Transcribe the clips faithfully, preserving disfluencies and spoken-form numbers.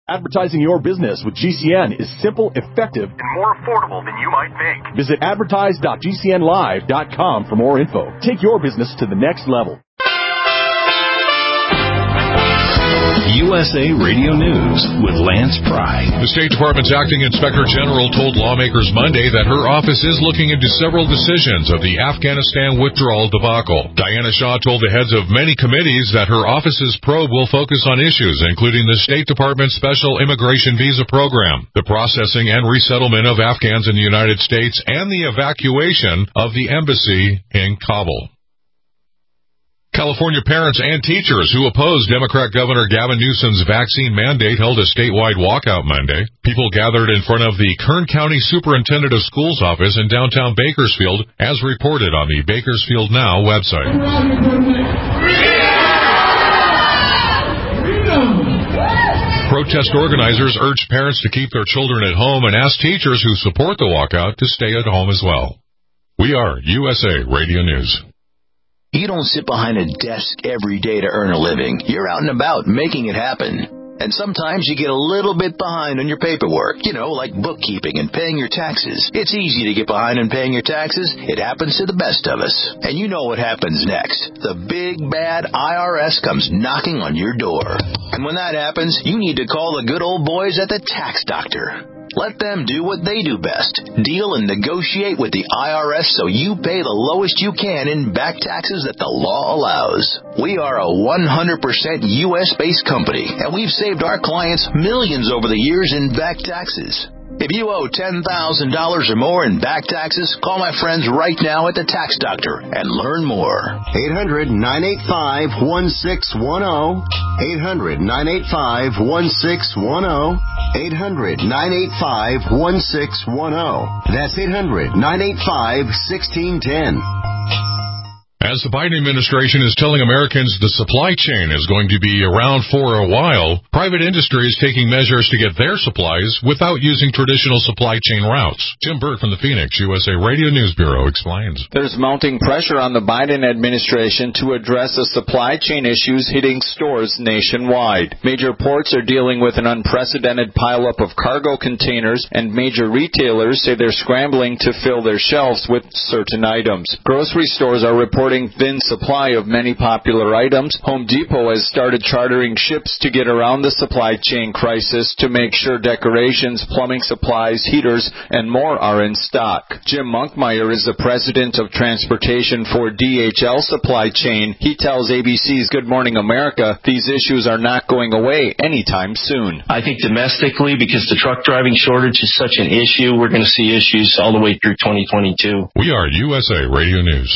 Advertising your business with G C N is simple, effective, and more affordable than you might think. Visit advertise dot g c n live dot com for more info. Take your business to the next level. U S A Radio News with Lance Pry. The State Department's acting inspector general told lawmakers Monday that her office is looking into several decisions of the Afghanistan withdrawal debacle. Diana Shaw told the heads of many committees that her office's probe will focus on issues including the State Department's special immigration visa program, the processing and resettlement of Afghans in the United States, and the evacuation of the embassy in Kabul. California parents and teachers who oppose Democrat Governor Gavin Newsom's vaccine mandate held a statewide walkout Monday. People gathered in front of the Kern County Superintendent of Schools office in downtown Bakersfield, as reported on the Bakersfield Now website. Protest organizers urged parents to keep their children at home and asked teachers who support the walkout to stay at home as well. We are U S A Radio News. You don't sit behind a desk every day to earn a living. You're out and about making it happen. And sometimes you get a little bit behind on your paperwork, you know, like bookkeeping and paying your taxes. It's easy to get behind on paying your taxes. It happens to the best of us. And you know what happens next. The big, bad I R S comes knocking on your door. And when that happens, you need to call the good old boys at the Tax Doctor. Let them do what they do best. Deal and negotiate with the I R S so you pay the lowest you can in back taxes that the law allows. We are a one hundred percent U S-based company, and we've saved our clients millions over the years in back taxes. If you owe ten thousand dollars or more in back taxes, call my friends right now at the Tax Doctor and learn more. eight hundred, nine eight five, one six one zero. eight hundred, nine eight five, one six one zero. eight hundred, nine eight five, one six one zero. That's eight hundred, nine eight five, one six one zero. As the Biden administration is telling Americans the supply chain is going to be around for a while, private industry is taking measures to get their supplies without using traditional supply chain routes. Jim Burt from the Phoenix U S A Radio News Bureau explains. There's mounting pressure on the Biden administration to address the supply chain issues hitting stores nationwide. Major ports are dealing with an unprecedented pileup of cargo containers, and major retailers say they're scrambling to fill their shelves with certain items. Grocery stores are reporting thin supply of many popular items. Home Depot has started chartering ships to get around the supply chain crisis to make sure decorations, plumbing supplies, heaters, and more are in stock. Jim Monkmeyer is the president of transportation for D H L Supply Chain. He tells A B C's Good Morning America these issues are not going away anytime soon. I think domestically, because the truck driving shortage is such an issue, we're going to see issues all the way through twenty twenty-two. We are U S A Radio News.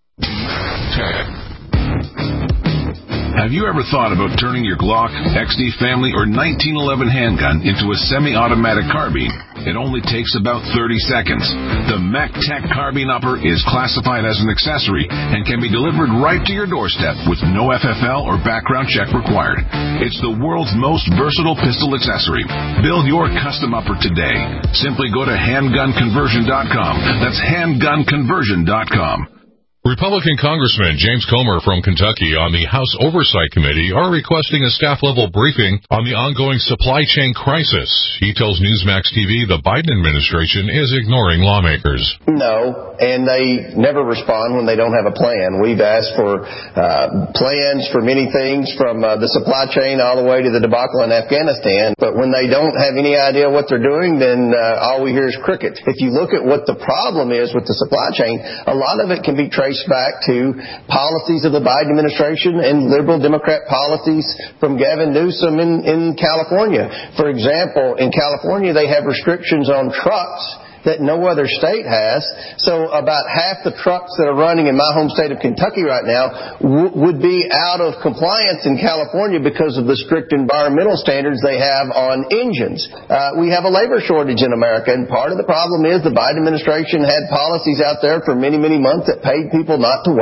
Have you ever thought about turning your Glock, X D Family, or nineteen eleven handgun into a semi-automatic carbine? It only takes about thirty seconds. The MacTech Carbine Upper is classified as an accessory and can be delivered right to your doorstep with no F F L or background check required. It's the world's most versatile pistol accessory. Build your custom upper today. Simply go to handgun conversion dot com. That's handgun conversion dot com. Republican Congressman James Comer from Kentucky on the House Oversight Committee are requesting a staff-level briefing on the ongoing supply chain crisis. He tells Newsmax T V the Biden administration is ignoring lawmakers. No, and they never respond when they don't have a plan. We've asked for uh, plans for many things, from uh, the supply chain all the way to the debacle in Afghanistan. But when they don't have any idea what they're doing, then uh, all we hear is crickets. If you look at what the problem is with the supply chain, a lot of it can be traced back to policies of the Biden administration and liberal Democrat policies from Gavin Newsom in, in California. For example, in California, they have restrictions on trucks that no other state has. So about half the trucks that are running in my home state of Kentucky right now w- would be out of compliance in California because of the strict environmental standards they have on engines. Uh, we have a labor shortage in America, and part of the problem is the Biden administration had policies out there for many, many months that paid people not to work.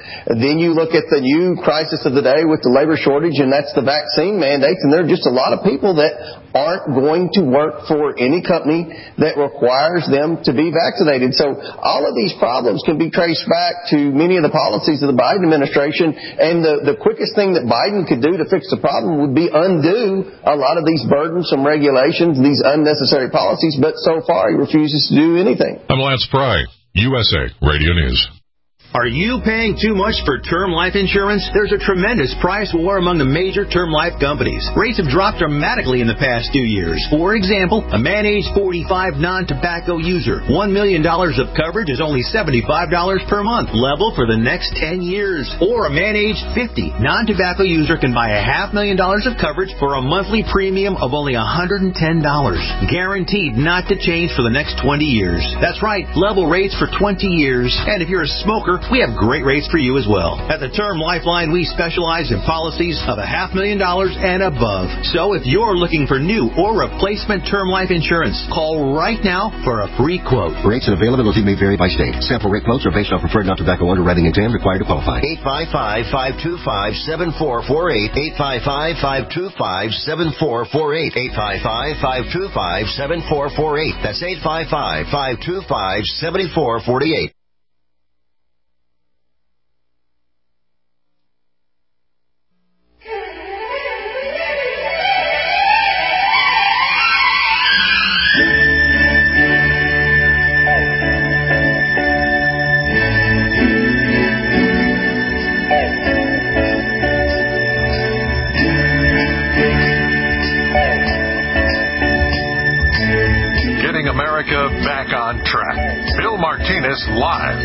Then you look at the new crisis of the day with the labor shortage, and that's the vaccine mandates, and there are just a lot of people that aren't going to work for any company that requires them to be vaccinated. So all of these problems can be traced back to many of the policies of the Biden administration, and the, the quickest thing that Biden could do to fix the problem would be undo a lot of these burdensome regulations, these unnecessary policies, but so far he refuses to do anything. I'm Lance Pry, U S A Radio News. Are you paying too much for term life insurance? There's a tremendous price war among the major term life companies. Rates have dropped dramatically in the past two years. For example, a man age forty-five non-tobacco user, one million dollars of coverage is only seventy-five dollars per month, level for the next ten years. Or a man age fifty non-tobacco user can buy a half million dollars of coverage for a monthly premium of only one hundred ten dollars. Guaranteed not to change for the next twenty years. That's right, level rates for twenty years. And if you're a smoker, we have great rates for you as well. At the Term Lifeline, we specialize in policies of a half million dollars and above. So if you're looking for new or replacement term life insurance, call right now for a free quote. Rates and availability may vary by state. Sample rate quotes are based on preferred non-tobacco underwriting exam required to qualify. eight five five, five two five, seven four four eight. eight five five, five two five, seven four four eight. eight five five, five two five, seven four four eight. That's eight five five, five two five, seven four four eight. Back on track. Bill Martinez live.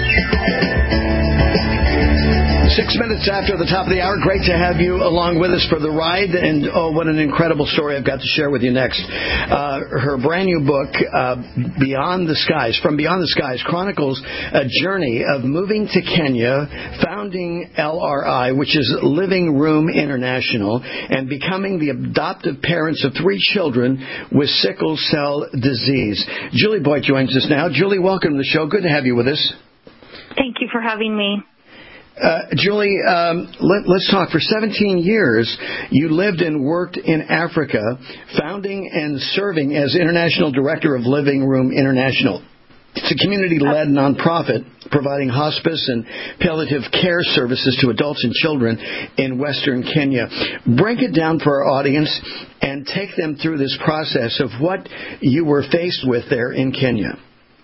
Six minutes after the top of the hour. Great to have you along with us for the ride. And, oh, what an incredible story I've got to share with you next. Uh, her brand new book, uh, Beyond the Skies, From Beyond the Skies, chronicles a journey of moving to Kenya, founding L R I, which is Living Room International, and becoming the adoptive parents of three children with sickle cell disease. Julie Boyd joins us now. Julie, welcome to the show. Good to have you with us. Thank you for having me. Uh, Julie, um, let, let's talk. For seventeen years, you lived and worked in Africa, founding and serving as International Director of Living Room International. It's a community-led nonprofit providing hospice and palliative care services to adults and children in Western Kenya. Break it down for our audience and take them through this process of what you were faced with there in Kenya.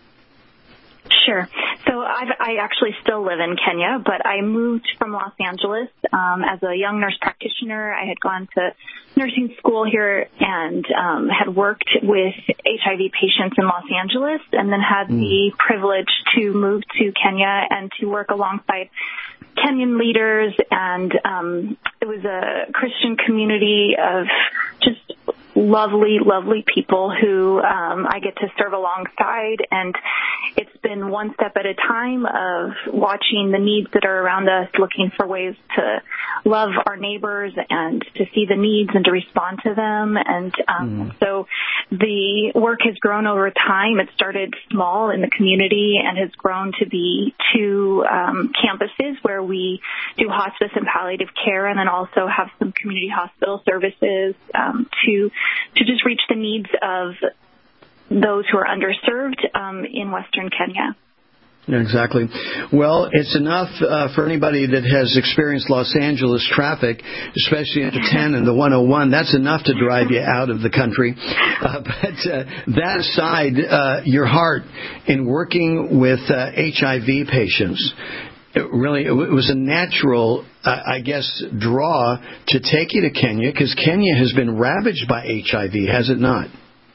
Sure. So I've, I actually still live in Kenya, but I moved from Los Angeles um, as a young nurse practitioner. I had gone to nursing school here and um, had worked with H I V patients in Los Angeles, and then had mm. the privilege to move to Kenya and to work alongside Kenyan leaders. And um, it was a Christian community of just lovely, lovely people who um, I get to serve alongside. And it's been one step at a time of watching the needs that are around us, looking for ways to love our neighbors and to see the needs and to respond to them. And um, mm. so the work has grown over time. It started small in the community and has grown to be two um, campuses where we do hospice and palliative care, and then also have some community hospital services um, to to just reach the needs of those who are underserved um, in Western Kenya. Exactly. Well, it's enough uh, for anybody that has experienced Los Angeles traffic, especially at the ten and the one oh one. That's enough to drive you out of the country. Uh, but uh, that aside, uh, your heart in working with uh, H I V patients, it really, it was a natural, uh, I guess, draw to take you to Kenya, because Kenya has been ravaged by H I V, has it not?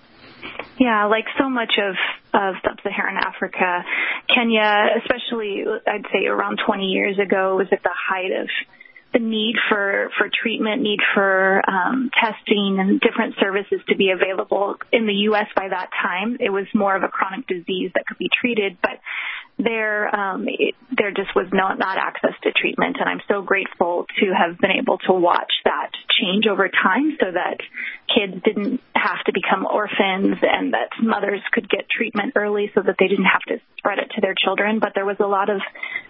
Yeah, like so much of, of sub-Saharan Africa, Kenya, especially, I'd say around twenty years ago, was at the height of the need for, for treatment, need for um, testing and different services to be available in the U S by that time. It was more of a chronic disease that could be treated, but there um, it, there just was no, not access to treatment. And I'm so grateful to have been able to watch that change over time so that kids didn't have to become orphans and that mothers could get treatment early so that they didn't have to spread it to their children. But there was a lot of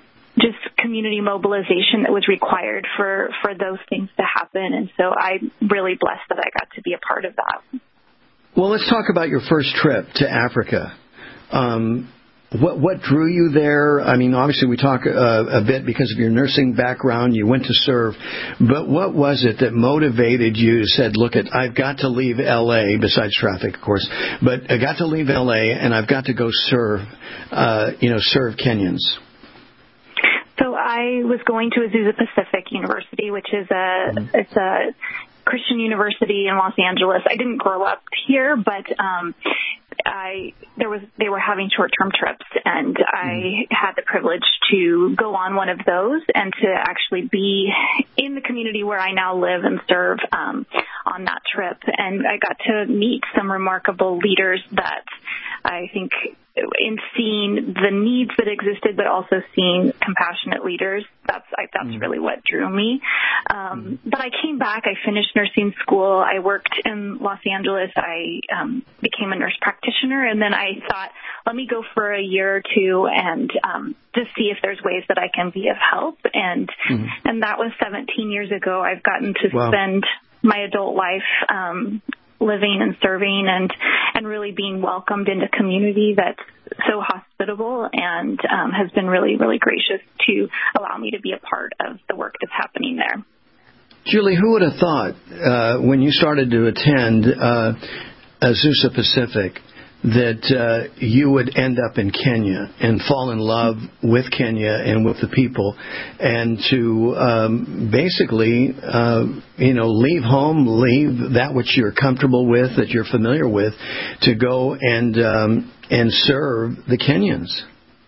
just community mobilization that was required for, for those things to happen. And so I'm really blessed that I got to be a part of that. Well, let's talk about your first trip to Africa. Um, what what drew you there? I mean, obviously we talk uh, a bit because of your nursing background. You went to serve, but what was it that motivated you to said, "Look, at I've got to leave L A." Besides traffic, of course, but I got to leave L A and I've got to go serve, uh, you know, serve Kenyans. So I was going to Azusa Pacific University, which is a mm-hmm. it's a Christian university in Los Angeles. I didn't grow up here, but um, I there was they were having short-term trips, and I had the privilege to go on one of those and to actually be in the community where I now live and serve um, on that trip. And I got to meet some remarkable leaders that I think, in seeing the needs that existed, but also seeing compassionate leaders, that's I, that's mm. really what drew me. Um, mm. But I came back. I finished nursing school. I worked in Los Angeles. I um, became a nurse practitioner, and then I thought, let me go for a year or two and um, just see if there's ways that I can be of help. And mm. and that was seventeen years ago. I've gotten to wow. spend my adult life um living and serving and, and really being welcomed into community that's so hospitable and um, has been really, really gracious to allow me to be a part of the work that's happening there. Julie, who would have thought uh, when you started to attend uh, Azusa Pacific that uh, you would end up in Kenya and fall in love with Kenya and with the people, and to um, basically, uh, you know, leave home, leave that which you're comfortable with, that you're familiar with, to go and um, and serve the Kenyans?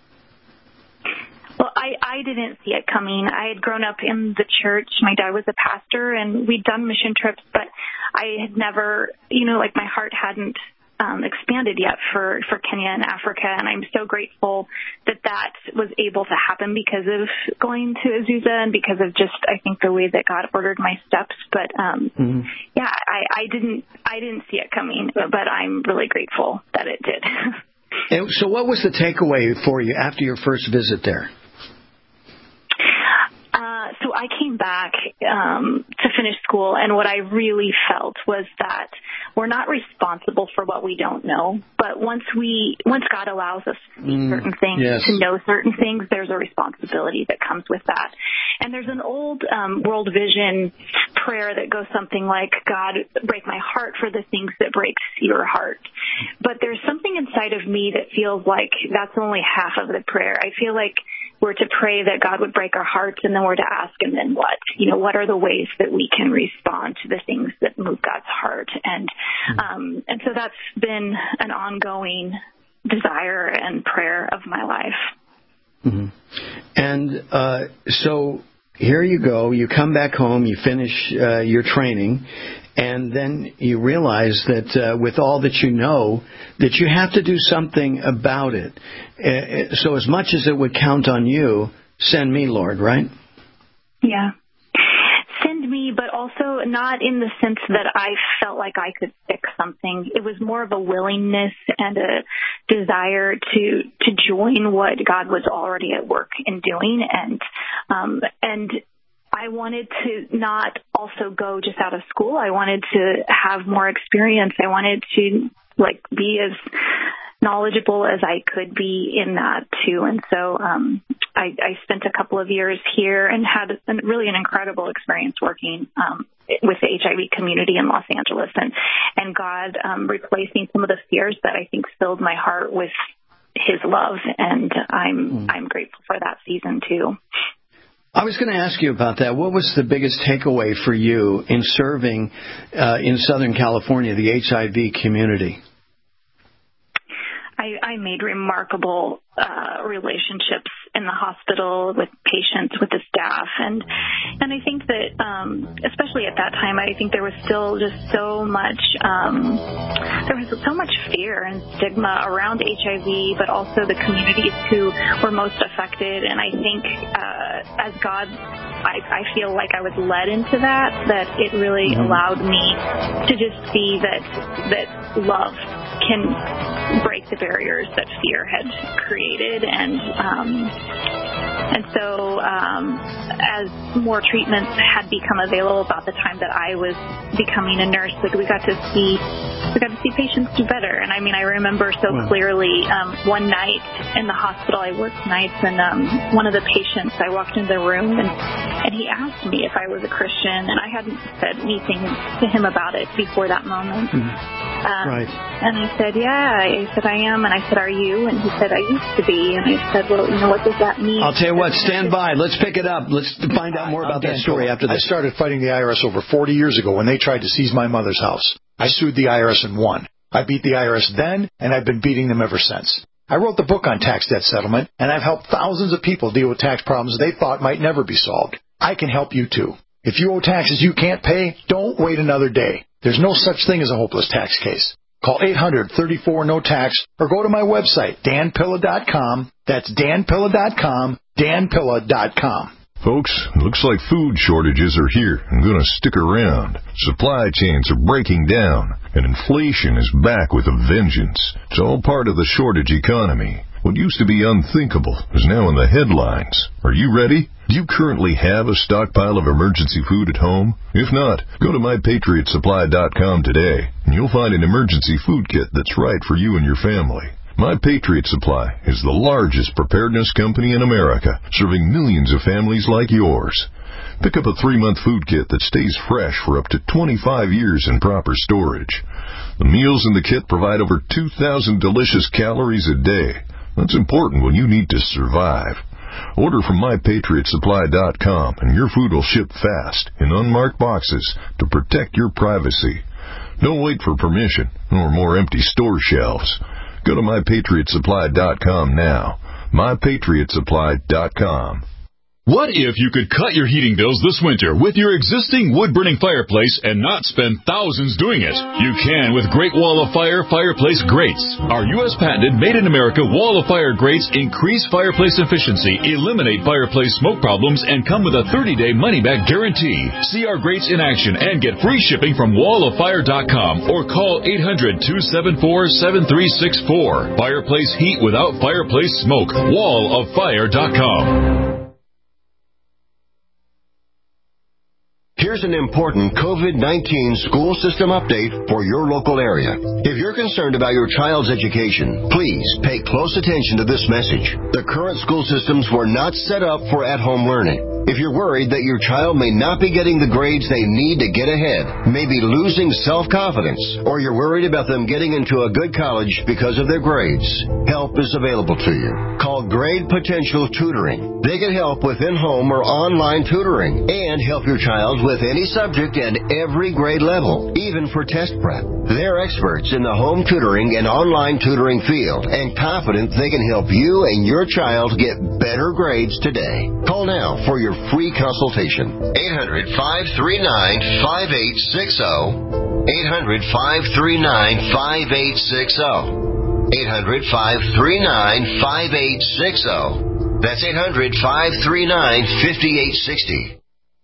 Well, I, I didn't see it coming. I had grown up in the church. My dad was a pastor, and we'd done mission trips, but I had never, you know, like my heart hadn't Um, expanded yet for, for Kenya and Africa, and I'm so grateful that that was able to happen because of going to Azusa and because of just, I think, the way that God ordered my steps. But um, mm-hmm. yeah, I, I didn't I didn't see it coming, but I'm really grateful that it did. And so what was the takeaway for you after your first visit there? Uh, so I came back um, to finish school, and what I really felt was that we're not responsible for what we don't know. But once we, once God allows us to see mm, certain things, yes. to know certain things, there's a responsibility that comes with that. And there's an old um, World Vision prayer that goes something like, "God, break my heart for the things that breaks your heart." But there's something inside of me that feels like that's only half of the prayer. I feel like we're to pray that God would break our hearts, and then we're to ask, and then what? You know, what are the ways that we can respond to the things that move God's heart? And um, and so that's been an ongoing desire and prayer of my life. Mm-hmm. And uh, so here you go. You come back home. You finish uh, your training. And then you realize that uh, with all that you know, that you have to do something about it. Uh, so as much as it would count on you, send me, Lord, right? Yeah. Send me, but also not in the sense that I felt like I could fix something. It was more of a willingness and a desire to to join what God was already at work in doing. And um, and I wanted to not also go just out of school. I wanted to have more experience. I wanted to like be as knowledgeable as I could be in that too. And so um, I, I spent a couple of years here and had an, really an incredible experience working um, with the H I V community in Los Angeles, and and God um, replacing some of the fears that I think filled my heart with His love. And I'm mm. I'm grateful for that season too. I was going to ask you about that. What was the biggest takeaway for you in serving uh, in Southern California, the H I V community? I, I made remarkable uh, relationships in the hospital with patients, with the staff, and and I think that um, especially at that time, I think there was still just so much um, there was so much fear and stigma around H I V, but also the communities who were most affected. And I think uh, as God, I, I feel like I was led into that, that it really mm-hmm. allowed me to just see that that love can break the barriers that fear had created, and um, And so um, as more treatments had become available about the time that I was becoming a nurse, like we got to see we got to see patients do better. And I mean, I remember so wow. clearly um, one night in the hospital, I worked nights, and um, one of the patients, I walked into the room, and, and he asked me if I was a Christian, and I hadn't said anything to him about it before that moment. Mm-hmm. Um, right. And I said, yeah. I said, I am. And I said, are you? And he said, I used to be. And I said, well, you know, what does that mean? I'll tell you what, stand by. Let's pick it up. Let's find out more about that story after this. I started fighting the I R S over forty years ago when they tried to seize my mother's house. I sued the I R S and won. I beat the I R S then, and I've been beating them ever since. I wrote the book on tax debt settlement, and I've helped thousands of people deal with tax problems they thought might never be solved. I can help you, too. If you owe taxes you can't pay, don't wait another day. There's no such thing as a hopeless tax case. Call eight hundred, thirty-four, no tax or go to my website, dan pilla dot com. That's dan pilla dot com, dan pilla dot com. Folks, looks like food shortages are here and going to stick around. Supply chains are breaking down, and inflation is back with a vengeance. It's all part of the shortage economy. What used to be unthinkable is now in the headlines. Are you ready? Do you currently have a stockpile of emergency food at home? If not, go to my patriot supply dot com today, and you'll find an emergency food kit that's right for you and your family. My Patriot Supply is the largest preparedness company in America, serving millions of families like yours. Pick up a three-month food kit that stays fresh for up to twenty-five years in proper storage. The meals in the kit provide over two thousand delicious calories a day. That's important when you need to survive. Order from my patriot supply dot com, and your food will ship fast in unmarked boxes to protect your privacy. Don't wait for permission or more empty store shelves. Go to my patriot supply dot com now. my patriot supply dot com. What if you could cut your heating bills this winter with your existing wood-burning fireplace and not spend thousands doing it? You can with Great Wall of Fire Fireplace Grates. Our U S patented made-in-America Wall of Fire grates increase fireplace efficiency, eliminate fireplace smoke problems, and come with a thirty-day money-back guarantee. See our grates in action and get free shipping from wall of fire dot com or call eight hundred, two seven four, seven three six four. Fireplace heat without fireplace smoke. wall of fire dot com. Here's an important COVID nineteen school system update for your local area. If you're concerned about your child's education, please pay close attention to this message. The current school systems were not set up for at-home learning. If you're worried that your child may not be getting the grades they need to get ahead, maybe losing self-confidence, or you're worried about them getting into a good college because of their grades, help is available to you. Call Grade Potential Tutoring. They can help with in-home or online tutoring and help your child with any subject and every grade level, even for test prep. They're experts in the home tutoring and online tutoring field and confident they can help you and your child get better grades today. Call now for your free consultation. eight hundred, five three nine, five eight six zero. eight hundred, five three nine, five eight six zero. eight hundred, five three nine, five eight six zero. That's eight hundred, five three nine, five eight six zero.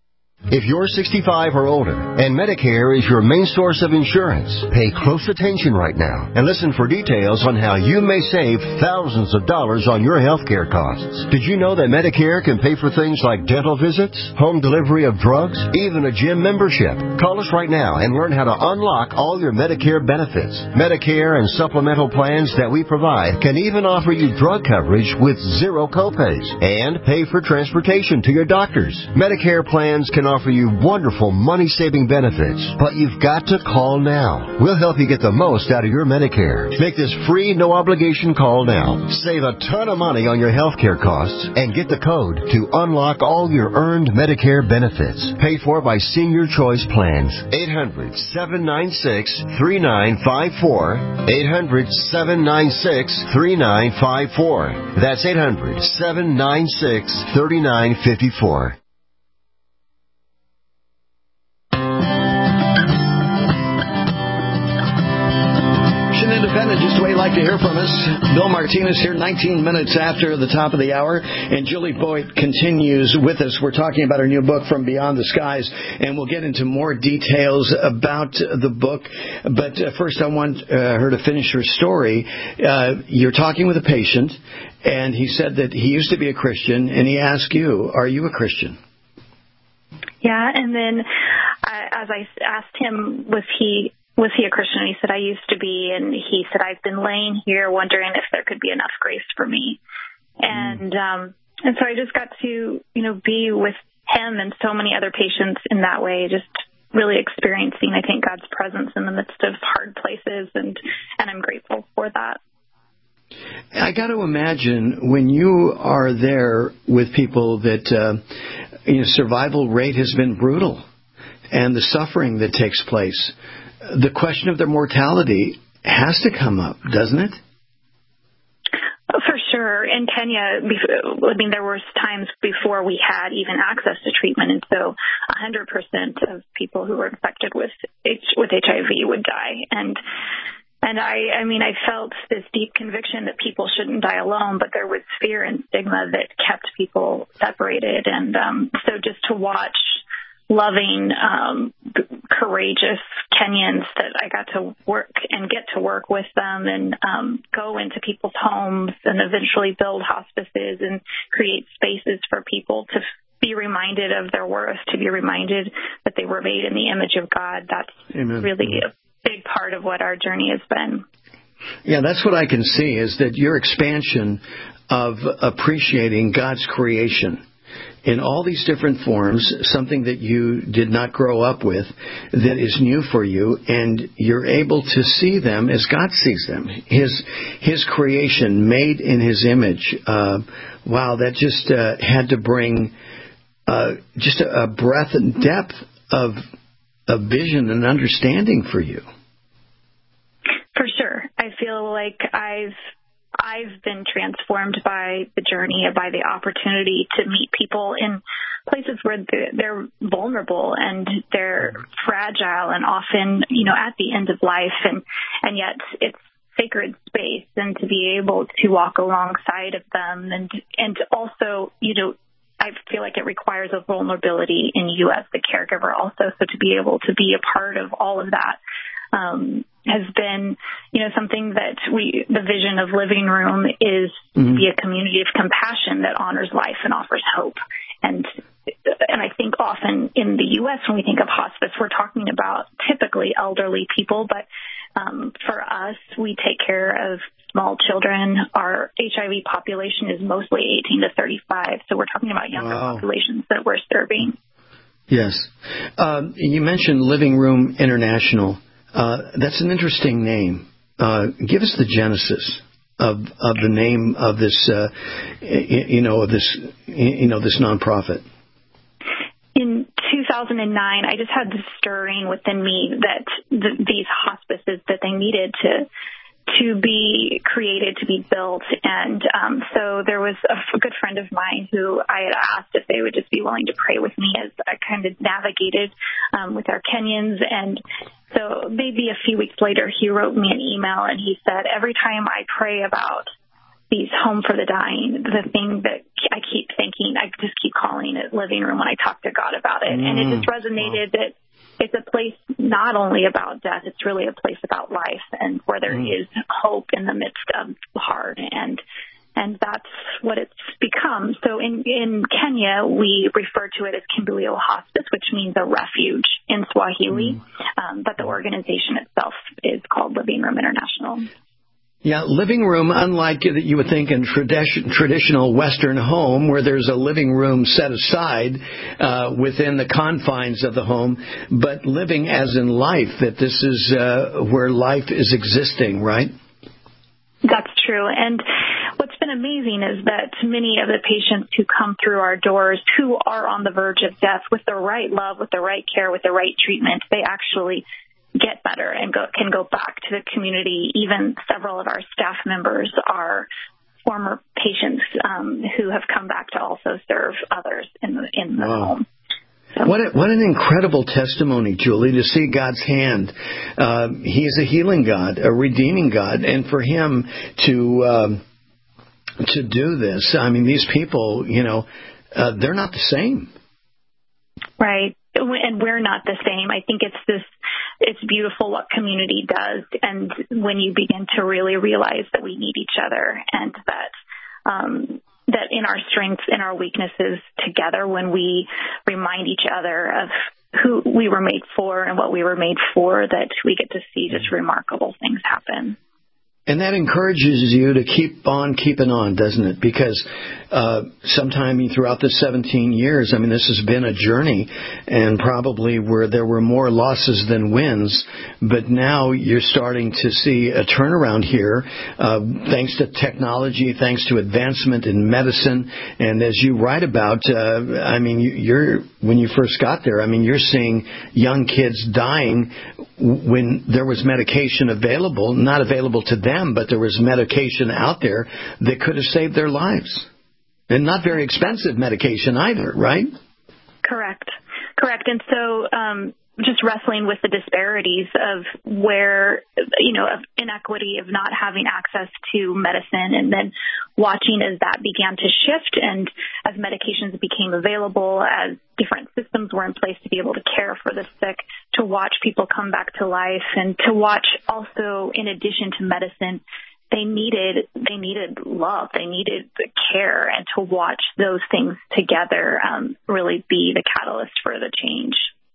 If you're sixty-five or older and Medicare is your main source of insurance, pay close attention right now and listen for details on how you may save thousands of dollars on your health care costs. Did you know that Medicare can pay for things like dental visits, home delivery of drugs, even a gym membership? Call us right now and learn how to unlock all your Medicare benefits. Medicare and supplemental plans that we provide can even offer you drug coverage with zero copays and pay for transportation to your doctors. Medicare plans can offer you wonderful money-saving benefits, but you've got to call now. We'll help you get the most out of your Medicare. Make this free, no-obligation call now. Save a ton of money on your health care costs and get the code to unlock all your earned Medicare benefits. Paid for by Senior Choice Plans. eight hundred, seven nine six, three nine five four. eight hundred, seven nine six, three nine five four. That's eight hundred, seven nine six, three nine five four. Independent, just the way you like to hear from us. Bill Martinez here, nineteen minutes after the top of the hour. And Julie Boyd continues with us. We're talking about her new book, From Beyond the Skies. And we'll get into more details about the book. But uh, first, I want uh, her to finish her story. Uh, you're talking with a patient, and he said that he used to be a Christian, and he asked you, are you a Christian? Yeah, and then uh, as I asked him, was he was he a Christian? He said, I used to be, and he said, I've been laying here wondering if there could be enough grace for me. And um, and so I just got to, you know, be with him and so many other patients in that way, just really experiencing, I think, God's presence in the midst of hard places, and, and I'm grateful for that. I got to imagine when you are there with people that, uh, you know, survival rate has been brutal, and the suffering that takes place, the question of their mortality has to come up, doesn't it? For sure. In Kenya, I mean, there were times before we had even access to treatment, and so one hundred percent of people who were infected with H- with H I V would die. And And I, I mean, I felt this deep conviction that people shouldn't die alone, but there was fear and stigma that kept people separated. And um, so just to watch loving, um, courageous Kenyans that I got to work and get to work with them and um, go into people's homes and eventually build hospices and create spaces for people to be reminded of their worth, to be reminded that they were made in the image of God. That's Amen. Really a big part of what our journey has been. Yeah, that's what I can see, is that your expansion of appreciating God's creation in all these different forms, something that you did not grow up with, that is new for you, and you're able to see them as God sees them. His His creation, made in His image. Uh, wow, that just uh, had to bring uh, just a, a breadth and depth of, of vision and understanding for you. For sure. I feel like I've I've been transformed by the journey, by the opportunity to meet people in places where they're vulnerable and they're fragile and often, you know, at the end of life. And, and yet it's sacred space, and to be able to walk alongside of them. And, and also, you know, I feel like it requires a vulnerability in you as the caregiver also. So to be able to be a part of all of that um, has been, you know, something that we, the vision of Living Room is mm-hmm. be a community of compassion that honors life and offers hope. And, and I think often in the U S when we think of hospice, we're talking about typically elderly people, but um, for us, we take care of small children. Our H I V population is mostly eighteen to thirty-five, so we're talking about younger wow. populations that we're serving. Yes. Um, you mentioned Living Room International. Uh, that's an interesting name. Uh, give us the genesis of of the name of this, uh, you know, of this, you know, this nonprofit. In two thousand nine, I just had this stirring within me that the, these hospices, that they needed to to be created, to be built. And um, so there was a, a good friend of mine who I had asked if they would just be willing to pray with me as I kind of navigated um, with our Kenyans. And so maybe a few weeks later, he wrote me an email and he said, every time I pray about these Home for the Dying, the thing that I keep thinking, I just keep calling it Living Room when I talk to God about it. Mm, and it just resonated wow. that it's a place not only about death, it's really a place about life, and where there mm. is hope in the midst of hard. And and that's what it's become. So in, in Kenya, we refer to it as Kimbilio Hospice, which means a refuge in Swahili. Mm. Um, but the organization itself is called Living Room International. Yeah, living room, unlike that you would think in tradi- traditional Western home where there's a living room set aside uh, within the confines of the home, but living as in life, that this is uh, where life is existing, right? That's true. And what's been amazing is that many of the patients who come through our doors who are on the verge of death, with the right love, with the right care, with the right treatment, they actually get better and go, can go back to the community. Even several of our staff members are former patients um, who have come back to also serve others in the in the wow. home. So. What a, what an incredible testimony, Julie, to see God's hand. Uh, he is a healing God, a redeeming God, and for Him to um, to do this, I mean, these people, you know, uh, they're not the same. Right, and we're not the same. I think it's this. It's beautiful what community does, and when you begin to really realize that we need each other, and that um, that in our strengths, in our weaknesses together, when we remind each other of who we were made for and what we were made for, that we get to see just remarkable things happen. And that encourages you to keep on keeping on, doesn't it? Because uh, sometime throughout the seventeen years, I mean, this has been a journey, and probably where there were more losses than wins. But now you're starting to see a turnaround here, uh, thanks to technology, thanks to advancement in medicine. And as you write about, uh, I mean, you're when you first got there, I mean, you're seeing young kids dying when there was medication available, not available to them, but there was medication out there that could have saved their lives. And not very expensive medication either, right? Correct. Correct. And so um, just wrestling with the disparities of where, you know, of inequity of not having access to medicine, and then watching as that began to shift and as medications became available, as different systems were in place to be able to care for the sick, to watch people come back to life, and to watch also, in addition to medicine, they needed they needed love, they needed care, and to watch those things together um, really be the catalyst for the change.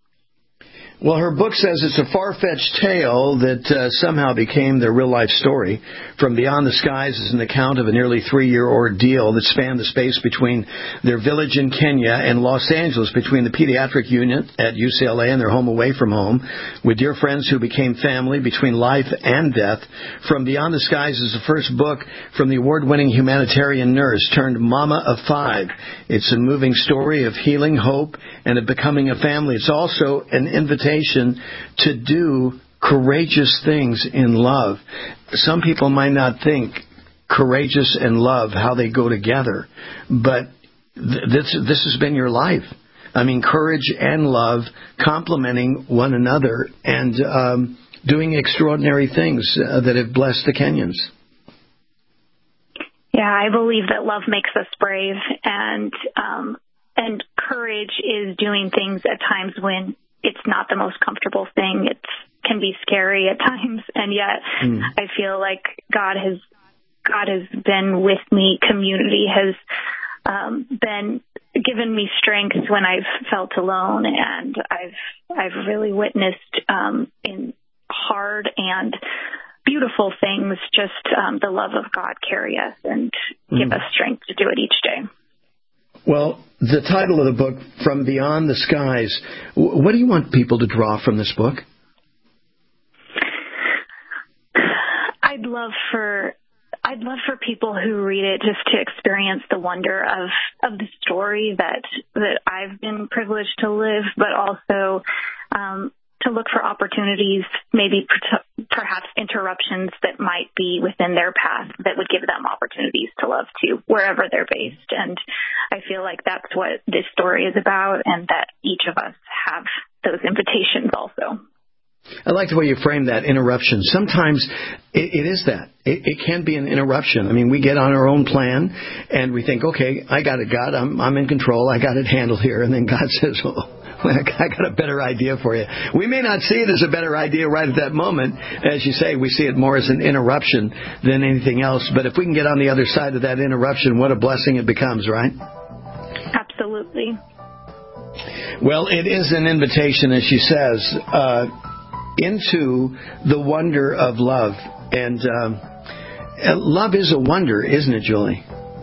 Well, her book says it's a far-fetched tale that uh, somehow became their real-life story. From Beyond the Skies is an account of a nearly three-year ordeal that spanned the space between their village in Kenya and Los Angeles, between the pediatric unit at U C L A and their home away from home, with dear friends who became family, between life and death. From Beyond the Skies is the first book from the award-winning humanitarian nurse turned mama of five. It's a moving story of healing, hope, and of becoming a family. It's also an invitation to do courageous things in love. Some people might not think courageous and love, how they go together, but th- this this has been your life. I mean, courage and love complementing one another and um, doing extraordinary things uh, that have blessed the Kenyans. Yeah, I believe that love makes us brave, and um, and courage is doing things at times when it's not the most comfortable thing. It can be scary at times, and yet mm. I feel like God has God has been with me. Community has um, been given me strength when I've felt alone, and I've I've really witnessed um, in hard and beautiful things just um, the love of God carry us and mm. give us strength to do it each day. Well, the title of the book, From Beyond the Skies, what do you want people to draw from this book? I'd love for I'd love for people who read it just to experience the wonder of, of the story that that I've been privileged to live, but also um, to look for opportunities, maybe per- perhaps interruptions that might be within their path that would give them opportunities to love too, wherever they're based. And I feel like that's what this story is about, and that each of us have those invitations also. I like the way you frame that, interruption. Sometimes it, it is that. It, it can be an interruption. I mean, we get on our own plan, and we think, okay, I got it, God. I'm, I'm in control. I got it handled here. And then God says, well, I got a better idea for you. We may not see it as a better idea right at that moment. As you say, we see it more as an interruption than anything else. But if we can get on the other side of that interruption, what a blessing it becomes, right? Absolutely. Well, it is an invitation, as she says, uh, into the wonder of love. And um, love is a wonder, isn't it, Julie?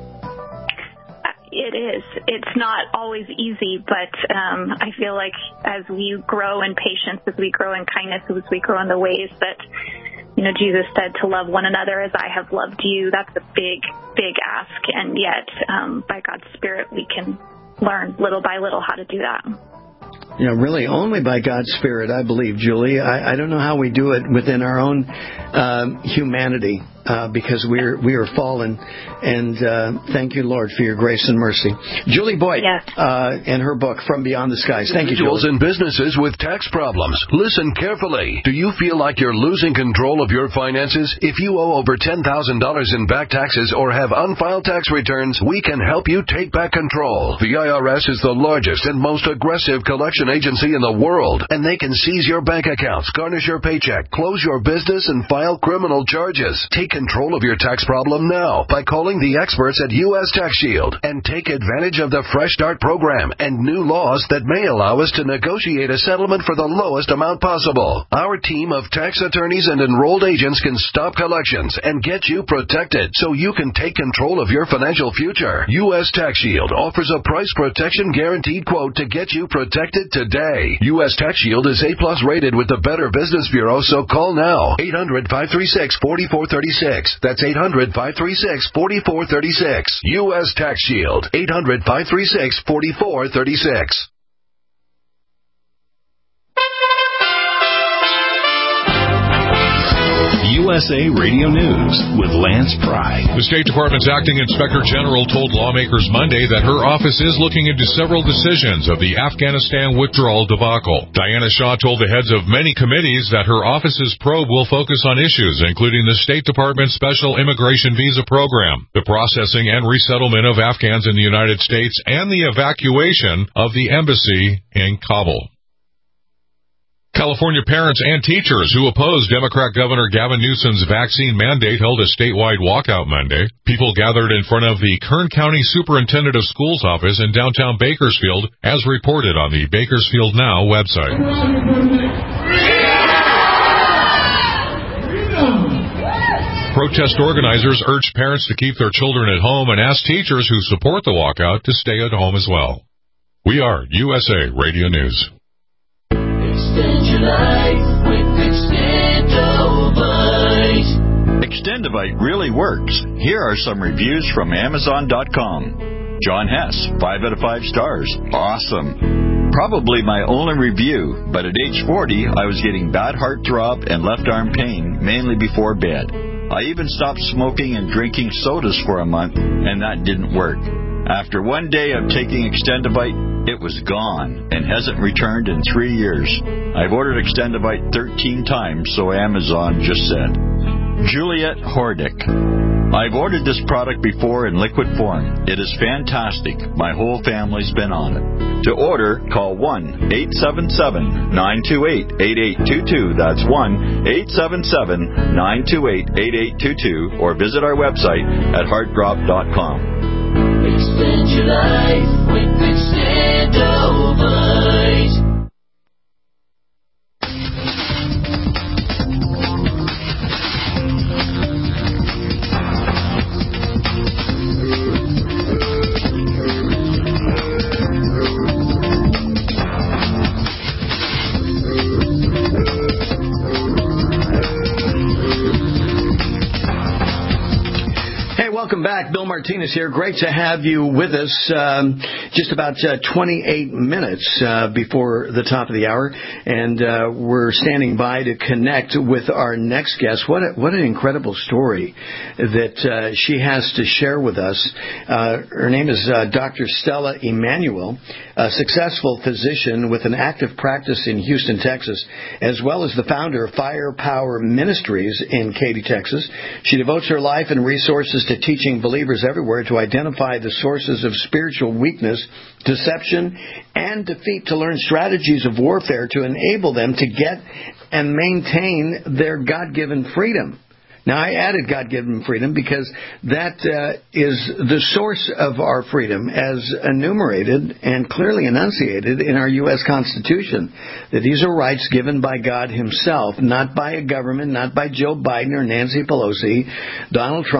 It is. It's not always easy, but um, I feel like as we grow in patience, as we grow in kindness, as we grow in the ways that, you know, Jesus said to love one another as I have loved you, that's a big, big ask. And yet, um, by God's Spirit, we can learn little by little how to do that. Yeah, really, only by God's Spirit, I believe, Julie. I, I don't know how we do it within our own um, humanity. uh, because we are we are fallen. And uh, thank you, Lord, for your grace and mercy. Julie Boyd, yes. uh, in her book, From Beyond the Skies. Thank you, Individuals Julie. and businesses with tax problems, listen carefully. Do you feel like you're losing control of your finances? If you owe over ten thousand dollars in back taxes or have unfiled tax returns, we can help you take back control. The I R S is the largest and most aggressive collection agency in the world, and they can seize your bank accounts, garnish your paycheck, close your business, and file criminal charges. Take control of your tax problem now by calling the experts at U S Tax Shield and take advantage of the Fresh Start program and new laws that may allow us to negotiate a settlement for the lowest amount possible. Our team of tax attorneys and enrolled agents can stop collections and get you protected so you can take control of your financial future. U S Tax Shield offers a price protection guaranteed quote to get you protected today. U S Tax Shield is A plus rated with the Better Business Bureau, so call now. eight hundred, five three six, four four three six. That's eight hundred, five three six, four four three six. U S Tax Shield. eight hundred, five three six, four four three six. U S A Radio News with Lance Pry. The State Department's acting inspector general told lawmakers Monday that her office is looking into several decisions of the Afghanistan withdrawal debacle. Diana Shaw told the heads of many committees that her office's probe will focus on issues including the State Department's special immigration visa program, the processing and resettlement of Afghans in the United States, and the evacuation of the embassy in Kabul. California parents and teachers who oppose Democrat Governor Gavin Newsom's vaccine mandate held a statewide walkout Monday. People gathered in front of the Kern County Superintendent of Schools office in downtown Bakersfield, as reported on the Bakersfield Now website. Protest organizers urged parents to keep their children at home and asked teachers who support the walkout to stay at home as well. We are U S A Radio News. Extend your life with Extendovite. Extendovite really works. Here are some reviews from Amazon dot com. John Hess, five out of five stars. Awesome. Probably my only review, but at age forty, I was getting bad heart throb and left arm pain, mainly before bed. I even stopped smoking and drinking sodas for a month, and that didn't work. After one day of taking Extendovite, it was gone and hasn't returned in three years. I've ordered Extendovite thirteen times, so Amazon just said. Juliet Hordick. I've ordered this product before in liquid form. It is fantastic. My whole family's been on it. To order, call one eight seven seven, nine two eight, eight eight two two. That's one eight seven seven, nine two eight, eight eight two two, or visit our website at heartdrop dot com. Extend your life with Extendovite. Welcome back. Bill Martinez here. Great to have you with us. Um, just about uh, twenty-eight minutes uh, before the top of the hour, and uh, we're standing by to connect with our next guest. What a, what an incredible story that uh, she has to share with us. Uh, her name is uh, Doctor Stella Emanuel, a successful physician with an active practice in Houston, Texas, as well as the founder of Firepower Ministries in Katy, Texas. She devotes her life and resources to teaching believers everywhere to identify the sources of spiritual weakness, deception, and defeat, to learn strategies of warfare to enable them to get and maintain their God-given freedom. Now, I added God-given freedom because that uh, is the source of our freedom as enumerated and clearly enunciated in our U S Constitution, that these are rights given by God himself, not by a government, not by Joe Biden or Nancy Pelosi, Donald Trump.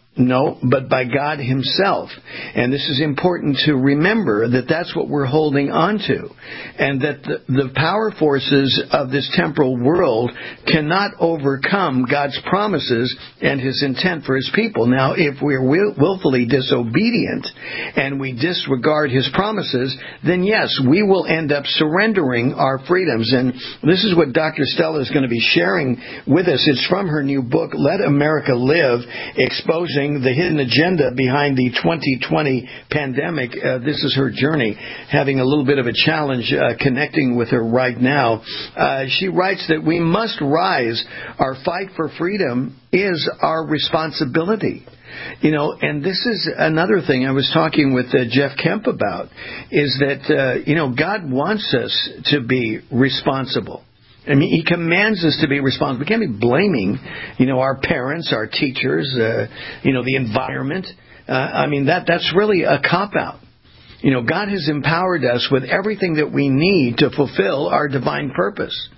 No, but by God himself. And this is important to remember that that's what we're holding on to. And that the, the power forces of this temporal world cannot overcome God's promises and his intent for his people. Now, if we're will, willfully disobedient and we disregard his promises, then yes, we will end up surrendering our freedoms. And this is what Doctor Stella is going to be sharing with us. It's from her new book, Let America Live, Exposing the Hidden Agenda Behind the twenty twenty Pandemic. Uh, this is her journey, having a little bit of a challenge uh, connecting with her right now. Uh, she writes that we must rise. Our fight for freedom is our responsibility. You know, and this is another thing I was talking with uh, Jeff Kemp about, is that, uh, you know, God wants us to be responsible. I mean, he commands us to be responsible. We can't be blaming, you know, our parents, our teachers, uh, you know, the environment. Uh, I mean, that that's really a cop-out. You know, God has empowered us with everything that we need to fulfill our divine purpose.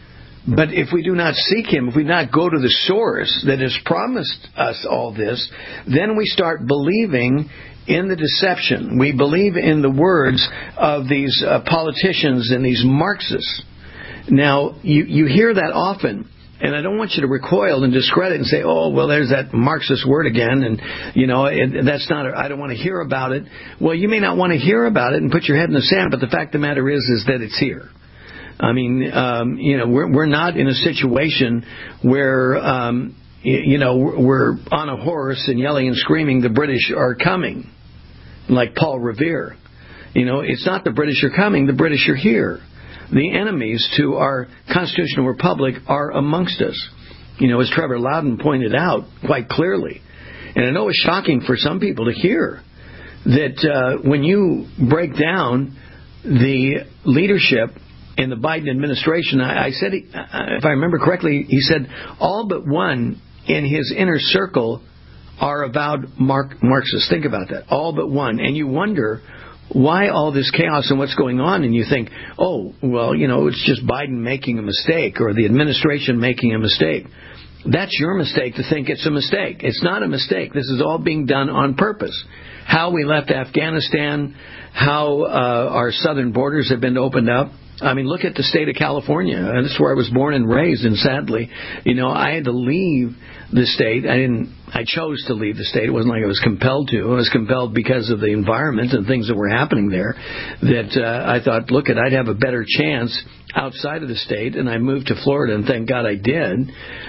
But if we do not seek him, if we do not go to the source that has promised us all this, then we start believing in the deception. We believe in the words of these uh, politicians and these Marxists. Now, you, you hear that often, and I don't want you to recoil and discredit and say, oh, well, there's that Marxist word again, and, you know, it, that's not, I don't want to hear about it. Well, you may not want to hear about it and put your head in the sand, but the fact of the matter is, is that it's here. I mean, um, you know, we're, we're not in a situation where, um, you know, we're on a horse and yelling and screaming, the British are coming, like Paul Revere. You know, it's not the British are coming, the British are here. The enemies to our constitutional republic are amongst us. You know, as Trevor Loudon pointed out quite clearly. And I know it's shocking for some people to hear that uh, when you break down the leadership in the Biden administration, I, I said, if I remember correctly, he said all but one in his inner circle are avowed Mark, Marxists. Think about that. All but one. And you wonder why all this chaos and what's going on, and you think, oh, well, you know, it's just Biden making a mistake or the administration making a mistake. That's your mistake to think it's a mistake. It's not a mistake. This is all being done on purpose. How we left Afghanistan, how uh, our southern borders have been opened up. I mean, look at the state of California. This is where I was born and raised, and sadly, you know, I had to leave the state. I didn't. I chose to leave the state. It wasn't like I was compelled to. I was compelled because of the environment and things that were happening there. That uh, I thought, look, I'd have a better chance outside of the state, and I moved to Florida, and thank God I did,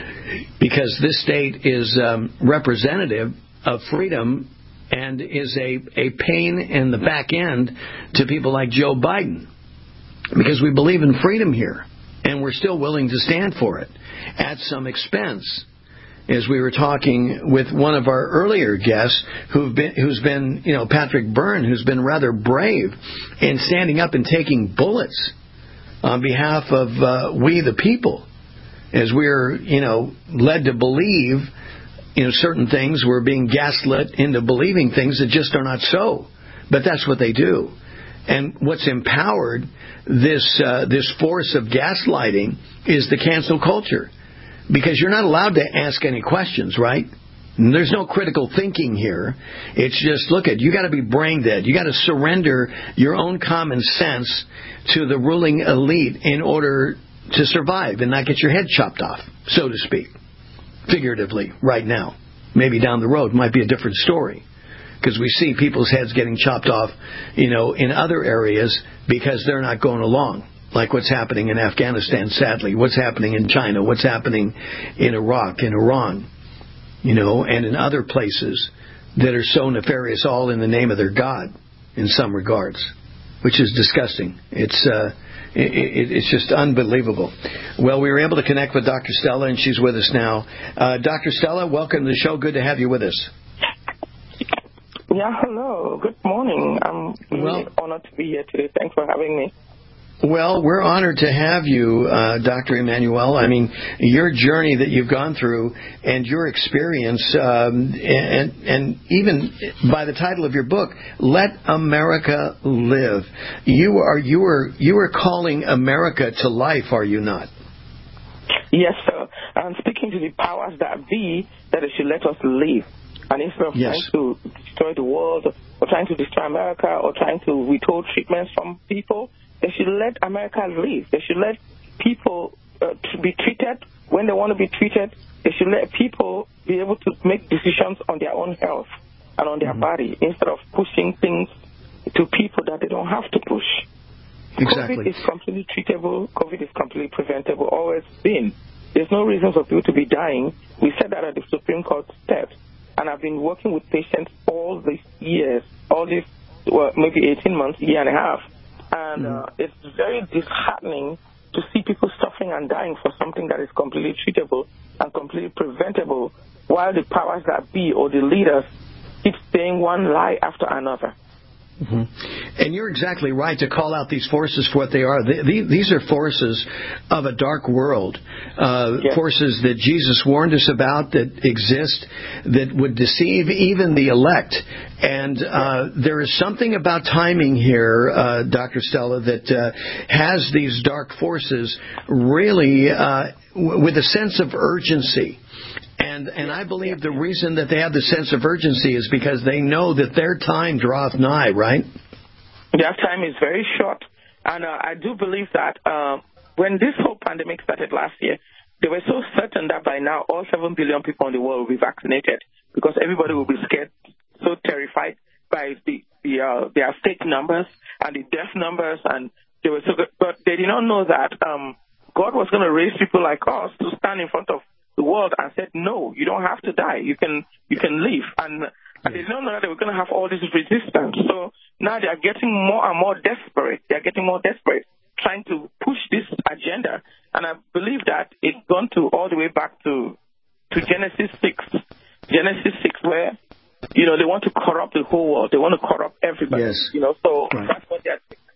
because this state is um, representative of freedom and is a a pain in the back end to people like Joe Biden. Because we believe in freedom here, and we're still willing to stand for it at some expense. As we were talking with one of our earlier guests, who've been, who's been, you know, Patrick Byrne, who's been rather brave in standing up and taking bullets on behalf of uh, we the people, as we're, you know, led to believe, you know, certain things. We're being gaslit into believing things that just are not so. But that's what they do. And what's empowered this uh, this force of gaslighting is the cancel culture. Because you're not allowed to ask any questions, right? There's no critical thinking here. It's just, look at, you got to be brain dead. You got to surrender your own common sense to the ruling elite in order to survive and not get your head chopped off, so to speak. Figuratively, right now. Maybe down the road might be a different story. Because we see people's heads getting chopped off, you know, in other areas because they're not going along. Like what's happening in Afghanistan, sadly. What's happening in China. What's happening in Iraq, in Iran. You know, and in other places that are so nefarious, all in the name of their God, in some regards. Which is disgusting. It's uh, it, it, it's just unbelievable. Well, we were able to connect with Doctor Stella, and she's with us now. Uh, Doctor Stella, welcome to the show. Good to have you with us. Yeah, hello. Good morning. I'm really well, honored to be here today. Thanks for having me. Well, we're honored to have you, uh, Doctor Emmanuel. I mean, your journey that you've gone through and your experience, um, and, and even by the title of your book, Let America Live. You are you are you are calling America to life, are you not? Yes, sir. I'm speaking to the powers that be that it should let us live. And instead of yes. trying to destroy the world or trying to destroy America or trying to withhold treatments from people, they should let America live. They should let people uh, to be treated when they want to be treated. They should let people be able to make decisions on their own health and on their mm-hmm. body instead of pushing things to people that they don't have to push. Exactly. COVID is completely treatable. COVID is completely preventable. Always been. There's no reason for people to be dying. We said that at the Supreme Court steps. And I've been working with patients all these years, all these, well, maybe eighteen months, year and a half. And mm-hmm. uh, it's very disheartening to see people suffering and dying for something that is completely treatable and completely preventable, while the powers that be or the leaders keep saying one lie after another. Mm-hmm. And you're exactly right to call out these forces for what they are. These are forces of a dark world, uh, yes. forces that Jesus warned us about that exist, that would deceive even the elect. And uh, there is something about timing here, uh, Doctor Stella, that uh, has these dark forces really uh, w- with a sense of urgency. And and I believe the reason that they have the sense of urgency is because they know that their time draweth nigh, right? Their time is very short. And uh, I do believe that uh, when this whole pandemic started last year, they were so certain that by now all seven billion people in the world will be vaccinated because everybody will be scared, so terrified by the, the uh, their fake numbers and the death numbers. And they were so good. But they did not know that um, God was going to raise people like us to stand in front of the world and said, no, you don't have to die. You can you can live. And, and they didn't know that they were going to have all this resistance. So now they are getting more and more desperate. They are getting more desperate, trying to push this agenda. And I believe that it's gone to all the way back to to Genesis six. Genesis six, where, you know, they want to corrupt the whole world. They want to corrupt everybody. Yes. You know, so right. that's what they're saying.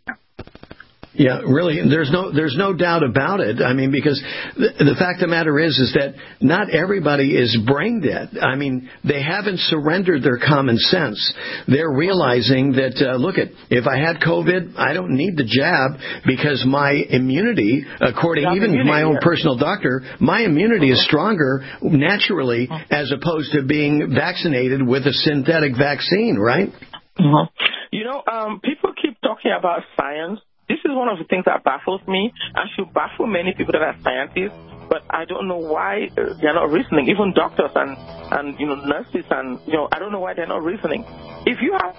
Yeah, really, there's no there's no doubt about it. I mean, because the, the fact of the matter is is that not everybody is brain dead. I mean, they haven't surrendered their common sense. They're realizing that, uh, look, at if I had COVID, I don't need the jab because my immunity, according Not even immunity, my own yeah. personal doctor, my immunity is stronger naturally as opposed to being vaccinated with a synthetic vaccine, right? Mm-hmm. You know, um, people keep talking about science. This is one of the things that baffles me and should baffle many people that are scientists, but I don't know why they're not reasoning. Even doctors and, and you know, nurses and, you know, I don't know why they're not reasoning. If you have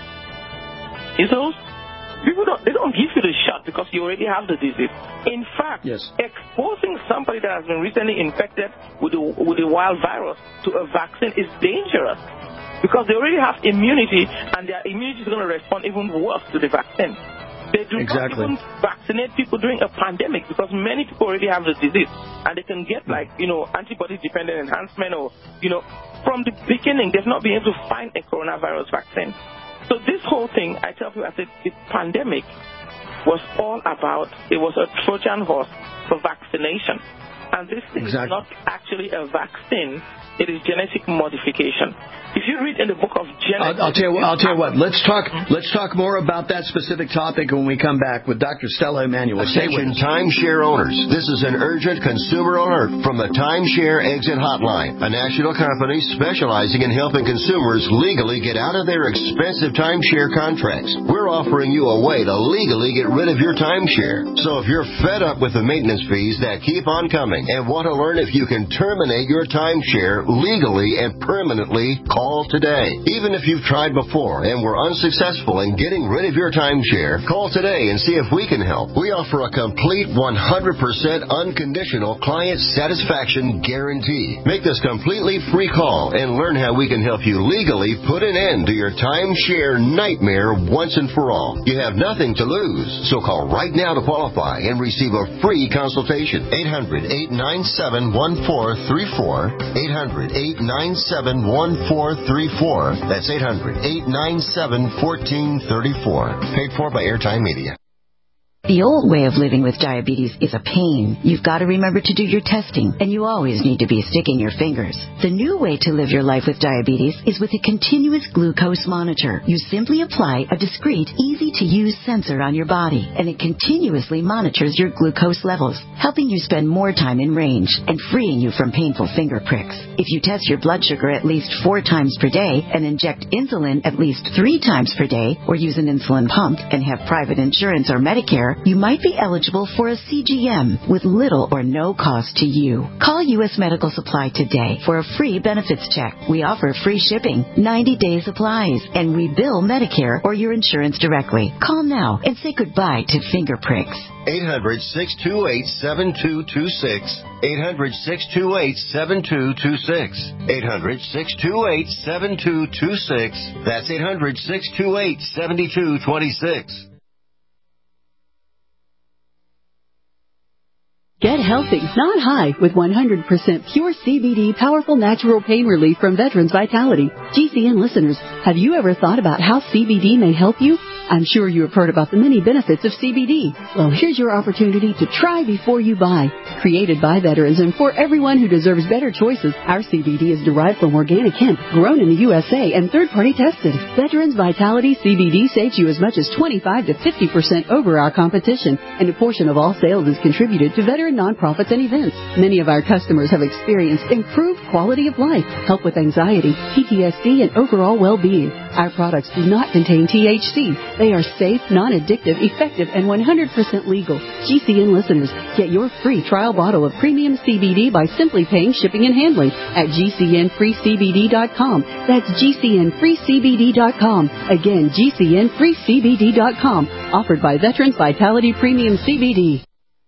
measles, people don't, they don't give you the shot because you already have the disease. In fact, yes. exposing somebody that has been recently infected with the, with the wild virus to a vaccine is dangerous because they already have immunity and their immunity is going to respond even worse to the vaccine. They do exactly. not even vaccinate people during a pandemic because many people already have the disease and they can get like, you know, antibody-dependent enhancement or, you know, from the beginning they've not been able to find a coronavirus vaccine. So this whole thing, I tell people, I said, the pandemic was all about, it was a Trojan horse for vaccination. And this thing exactly. is not actually a vaccine. It is genetic modification. If you read in the book of Genesis, I'll, I'll tell you. I'll tell you what. Let's talk. Let's talk more about that specific topic when we come back with Doctor Stella Emanuel. Attention, timeshare owners. This is an urgent consumer alert from the Timeshare Exit Hotline, a national company specializing in helping consumers legally get out of their expensive timeshare contracts. We're offering you a way to legally get rid of your timeshare. So if you're fed up with the maintenance fees that keep on coming and want to learn if you can terminate your timeshare legally and permanently, call today. Even if you've tried before and were unsuccessful in getting rid of your timeshare, call today and see if we can help. We offer a complete one hundred percent unconditional client satisfaction guarantee. Make this completely free call and learn how we can help you legally put an end to your timeshare nightmare once and for all. You have nothing to lose, so call right now to qualify and receive a free consultation. eight hundred, eight nine seven, one four three four. eight hundred, eight nine seven, one four three four. That's eight hundred, eight nine seven, one four three four. Paid for by Airtime Media. The old way of living with diabetes is a pain. You've got to remember to do your testing, and you always need to be sticking your fingers. The new way to live your life with diabetes is with a continuous glucose monitor. You simply apply a discreet, easy-to-use sensor on your body, and it continuously monitors your glucose levels, helping you spend more time in range and freeing you from painful finger pricks. If you test your blood sugar at least four times per day and inject insulin at least three times per day, or use an insulin pump and have private insurance or Medicare, you might be eligible for a C G M with little or no cost to you. Call U S Medical Supply today for a free benefits check. We offer free shipping, ninety-day supplies, and we bill Medicare or your insurance directly. Call now and say goodbye to finger pricks. eight hundred, six two eight, seven two two six. eight hundred, six two eight, seven two two six. eight hundred, six two eight, seven two two six. That's eight hundred, six two eight, seven two two six. Get healthy, not high, with one hundred percent pure C B D powerful natural pain relief from Veterans Vitality. G C N listeners, have you ever thought about how C B D may help you? I'm sure you have heard about the many benefits of C B D. Well, here's your opportunity to try before you buy. Created by veterans and for everyone who deserves better choices, our C B D is derived from organic hemp, grown in the U S A and third-party tested. Veterans Vitality C B D saves you as much as twenty-five to fifty percent over our competition, and a portion of all sales is contributed to veteran nonprofits and events. Many of our customers have experienced improved quality of life, help with anxiety, P T S D, and overall well-being. Our products do not contain T H C. They are safe, non-addictive, effective, and one hundred percent legal. G C N listeners, get your free trial bottle of premium C B D by simply paying shipping and handling at G C N free C B D dot com. That's G C N free C B D dot com. Again, G C N free C B D dot com. Offered by Veterans Vitality Premium C B D.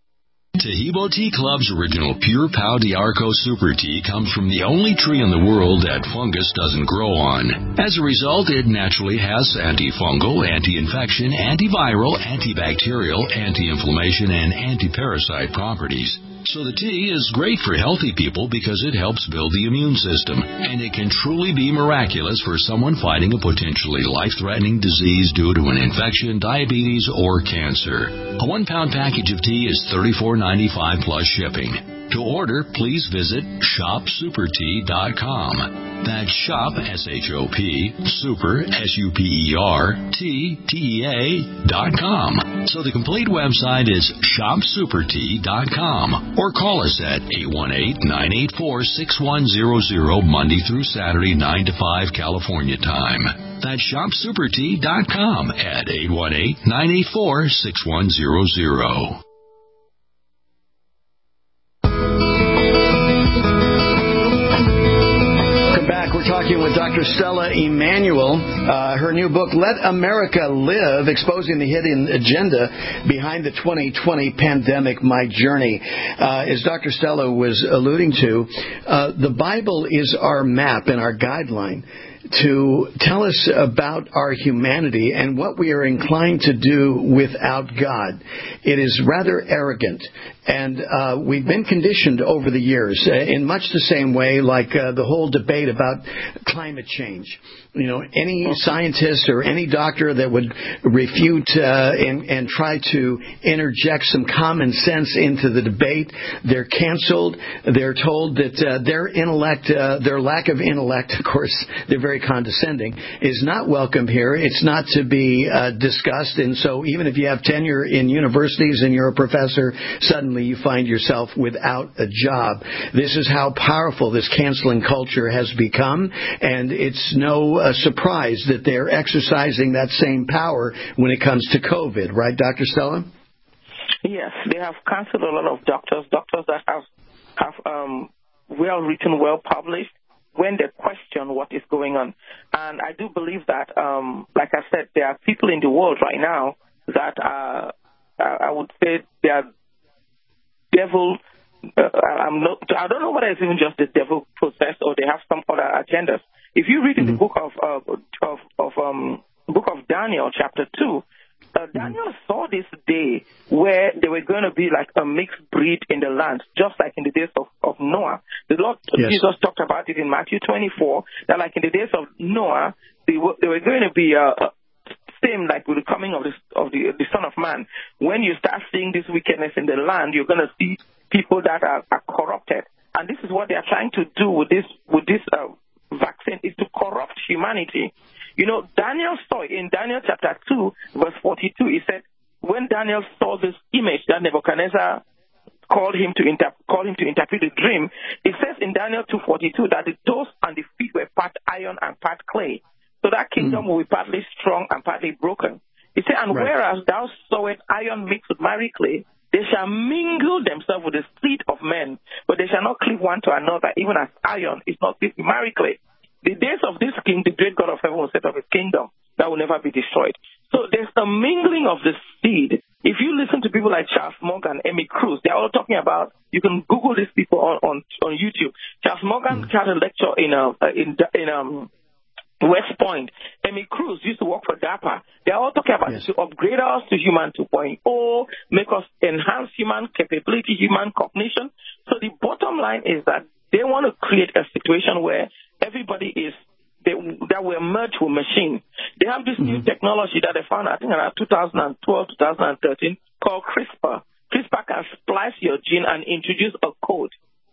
Tahibo Tea Club's original Pure Pau d'Arco Super Tea comes from the only tree in the world that fungus doesn't grow on. As a result, it naturally has antifungal, anti-infection, antiviral, antibacterial, anti-inflammation, and anti-parasite properties. So the tea is great for healthy people because it helps build the immune system, and it can truly be miraculous for someone fighting a potentially life-threatening disease due to an infection, diabetes, or cancer. A one-pound package of tea is thirty-four ninety-five plus shipping. To order, please visit shop super tea dot com. That's shop, S H O P, super, S U P E R, T, T E A, dot com. So the complete website is shop super tea dot com. Or call us at eight one eight, nine eight four, six one zero zero, Monday through Saturday, nine to five, California time. That's shop super tea dot com at eight one eight, nine eight four, six one zero zero. Talking with Doctor Stella Emanuel. Uh, her new book, Let America Live, Exposing the Hidden Agenda Behind the twenty twenty Pandemic, My Journey. Uh, as Doctor Stella was alluding to, uh, the Bible is our map and our guideline to tell us about our humanity and what we are inclined to do without God. It is rather arrogant. And uh, we've been conditioned over the years uh, in much the same way like uh, the whole debate about climate change. You know, any scientist or any doctor that would refute uh, and, and try to interject some common sense into the debate, they're canceled. They're told that uh, their intellect, uh, their lack of intellect, of course, they're very condescending, is not welcome here. It's not to be uh, discussed. And so even if you have tenure in universities and you're a professor, suddenly you find yourself without a job. This is how powerful this canceling culture has become, and it's no uh, surprise that they're exercising that same power when it comes to COVID, right, Doctor Stella? Yes, they have canceled a lot of doctors, doctors that have, have um, well written, well published, when they question what is going on. And I do believe that, um, like I said, there are people in the world right now that are, I would say, they are devil, uh, I'm not, I don't know whether it's even just the devil possessed or they have some other agendas. If you read in mm-hmm. the book of uh, of, of um, book of Daniel, chapter two, uh, Daniel mm-hmm. saw this day where there were going to be like a mixed breed in the land, just like in the days of, of Noah. The Lord yes. Jesus talked about it in Matthew twenty-four, that like in the days of Noah, they were, they were going to be uh, same like with the coming of, this, of the, the Son of Man. When you start seeing this wickedness in the land, you're going to see people that are, are corrupted. And this is what they are trying to do with this, with this uh, vaccine, is to corrupt humanity. You know, Daniel saw in Daniel chapter two, verse forty-two, he said, when Daniel saw this image that Nebuchadnezzar called him to inter- called him to interpret the dream, it says in Daniel two forty-two that the toes and the feet were part iron and part clay. So that kingdom mm. will be partly strong and partly broken. He said, and right. whereas thou sawest iron mixed with miry clay, they shall mingle themselves with the seed of men, but they shall not cleave one to another, even as iron is not cleaved with miry clay. The days of this king, the great God of heaven, will set up his kingdom that will never be destroyed. So there's a mingling of the seed. If you listen to people like Charles Morgan, Emmy Cruz, they're all talking about, you can Google these people on, on, on YouTube. Charles Morgan mm. had a lecture in, uh, in, in um, West Point. Emmy Cruz used to work for DARPA. They're all talking about yes. to upgrade us to human two point oh, make us enhance human capability, human cognition. So the bottom line is that they want to create a situation where everybody is, they, that we're merged with machine. They have this mm-hmm. new technology that they found, I think, around two thousand twelve, two thousand thirteen, called CRISPR. CRISPR can splice your gene and introduce a code.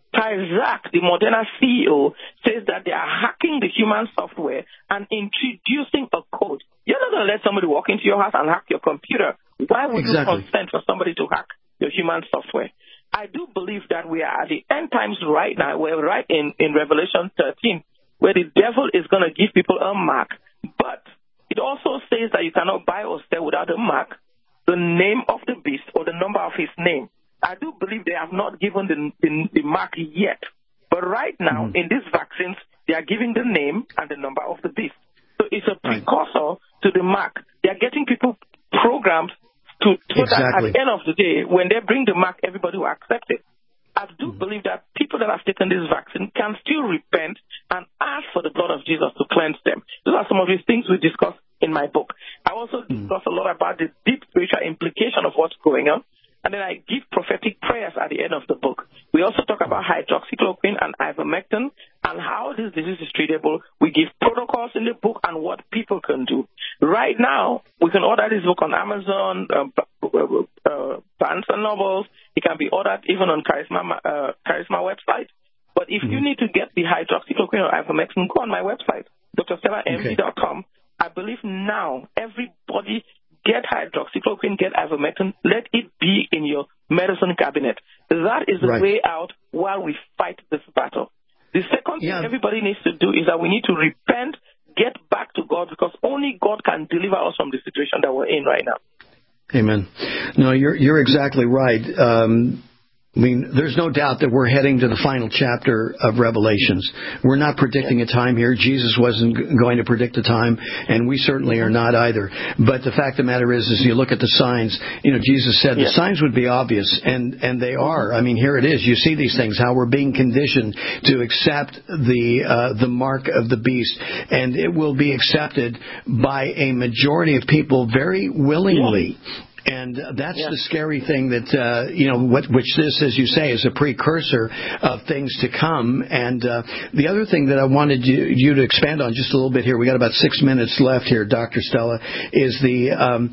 Tyzac, the Moderna C E O, says that they are hacking the human software and introducing a code. You're not going to let somebody walk into your house and hack your computer. Why would exactly. you consent for somebody to hack your human software? I do believe that we are at the end times right now. We're right in, in Revelation thirteen, where the devil is going to give people a mark. But it also says that you cannot buy or sell without a mark, the name of the beast or the number of his name. I do believe they have not given the, the, the mark yet. But right now, mm-hmm. in these vaccines, they are giving the name and the number of the beast. So it's a precursor right. to the mark. They are getting people programmed to, so exactly. that at the end of the day, when they bring the mark, everybody will accept it. I do mm-hmm. believe that people that have taken this vaccine can still repent and ask for the blood of Jesus to cleanse them. Those are some of these things we discuss in my book. I also mm-hmm. discuss a lot about the deep spiritual implication of what's going on. And then I give prophetic prayers at the end of the book. We also talk about hydroxychloroquine and ivermectin and how this disease is treatable. We give protocols in the book and what people can do. Right now, we can order this book on Amazon, uh, uh, Barnes and Nobles. It can be ordered even on Charisma, uh, Charisma website. But if mm-hmm. you need to get the hydroxychloroquine or ivermectin, go on my website, D R Stella M D dot com. Okay. I believe now everybody get hydroxychloroquine, get ivermectin, let it be in your medicine cabinet. That is the right. way out while we fight this battle. The second yeah. thing everybody needs to do is that we need to repent, get back to God, because only God can deliver us from the situation that we're in right now. Amen. No, you're you're exactly right. Um, I mean, there's no doubt that we're heading to the final chapter of Revelations. We're not predicting a time here. Jesus wasn't going to predict a time, and we certainly are not either. But the fact of the matter is, is you look at the signs, you know, Jesus said the signs would be obvious, and, and they are. I mean, here it is. You see these things, how we're being conditioned to accept the uh, the mark of the beast, and it will be accepted by a majority of people very willingly. Yeah. And that's yeah. the scary thing that, uh, you know, what, which this, as you say, is a precursor of things to come. And uh, the other thing that I wanted you, you to expand on just a little bit here, we got about six minutes left here, Doctor Stella, is the um,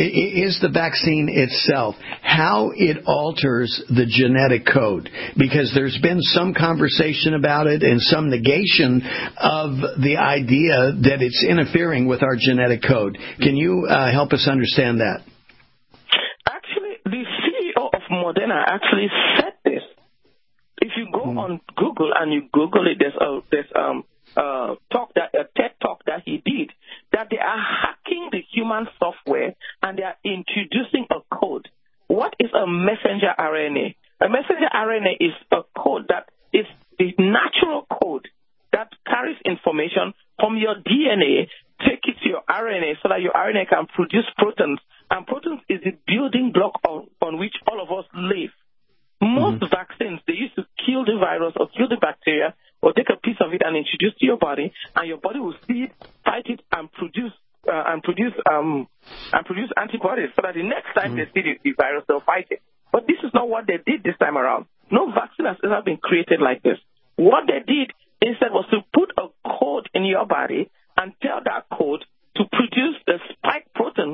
is the vaccine itself, how it alters the genetic code. Because there's been some conversation about it and some negation of the idea that it's interfering with our genetic code. Can you uh, help us understand that? The C E O of Moderna actually said this. If you go mm. on Google and you Google it, there's a there's um uh talk that a TED talk that he did that they are hacking the human software and they are introducing a code. What is a messenger R N A? A messenger R N A is a code that is the natural code that carries information from your D N A, take it to your R N A so that your R N A can produce proteins. And proteins is the building block on, on which all of us live. Most mm-hmm. vaccines, they used to kill the virus or kill the bacteria or take a piece of it and introduce to your body, and your body will see it, fight it, and produce uh, and produce um and produce antibodies so that the next time mm-hmm. they see the, the virus, they'll fight it. But this is not what they did this time around. No vaccine has ever been created like this. What they did instead was to put a code in your body and tell that code to produce the spike protein